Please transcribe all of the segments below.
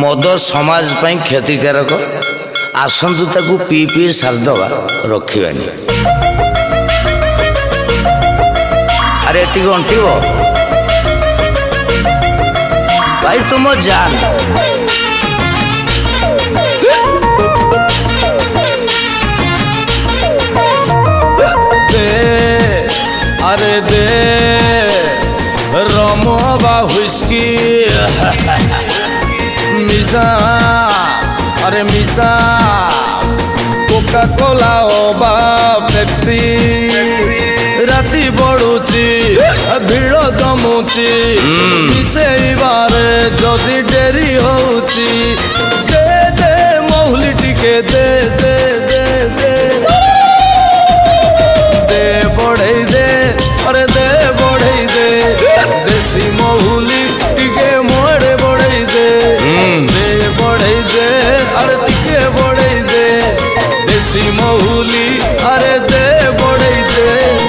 मद समाज ପାଇଁ क्षतिकारक आसतु ताकू पी पी सारदवा रखिबानी। अरे एति अंटिब भाई तुम जान अरे दे रमो बा हुस्की मिसा अरे मिसा कोका कोला बा पेप्सी राति बढ़ुची भिड़ जमुची मिसेबारे जदि डेरी होची दे दे महुली टिके दे दे दे दे दे बढ़ई दे अरे दे बढ़ई दे देसी महुली टिके मोड़े बढ़ई दे दे बढ़ई दे अरे टिके बढ़ई दे देसी महुली अरे दे बढ़ई दे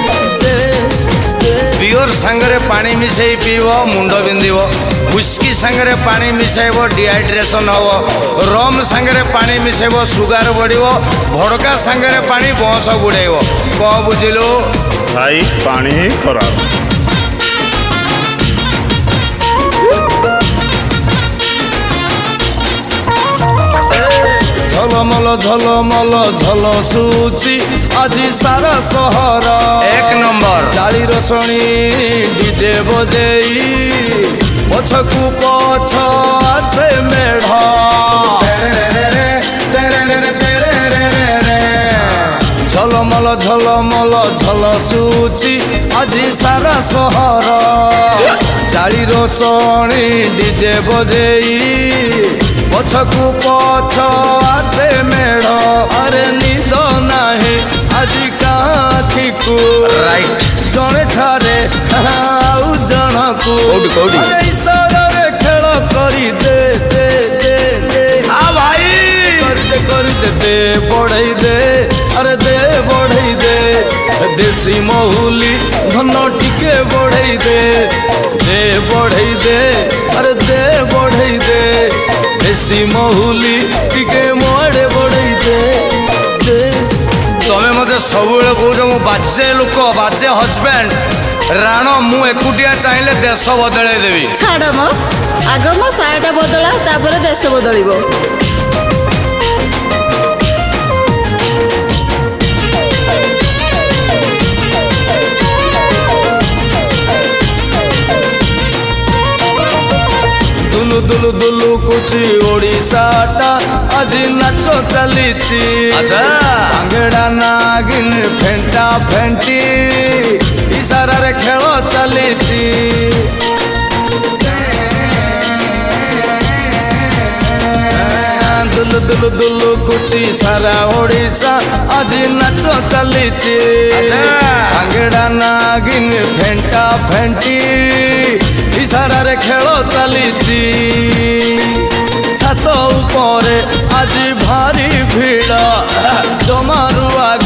पियोर सांगरे पानी मिसई पीव मुंड बिंदिव हुस्की सांगरे पानी मिसाइब डिहाइड्रेशन हम रम सांगरे पानी मिसाइब सुगार बढ़िव भड़का सांगरे पानी बंश बुड़ेब कह बुझिलु भाई पानी ही खराब। झलमल झलसुची आज सारा सहर एक नंबर चाली रसणी डीजे बजेई पछकू पछ आसे मेढ़ झलमल झलसुची आज सारा सहर चाली रसणी डीजे बजेई पछकू पछ आसे मेढ़ अरे निद नाही आज काखी को राइट जड़े ठारे आउ जनकू इशारा रे खेल करी दे दे दे दे आ भाई कर दे दे बढ़ई दे अरे दे बढ़ई दे देसी महुली धन टिके बढ़ई दे दे बढ़ई दे अरे दे बढ़ई दे देसी महुली टिके मोड़े बढ़ई दे दे तमें मते सबुले कौच मु बाजे लोक बाजे हजबैंड राण मु एकुटिया चाहिए देश बदले देवी छाड़ म आग मो सायाटा बदला तापर देश बदलिबो। दुलु दुलु दुलु कुची ओडिशाटा आज नाच चली अच्छा आंगड़ा नागिन फेंटा फेंटी इशारा रे खेल चली दुलु दुलु दुलु कुची सारा ओडिशा आज नाच चली आंगड़ा नागिन फेंटा फेंटी इशारा रे खेल चली छात उपरे आज भारी भिड़ जमारू आग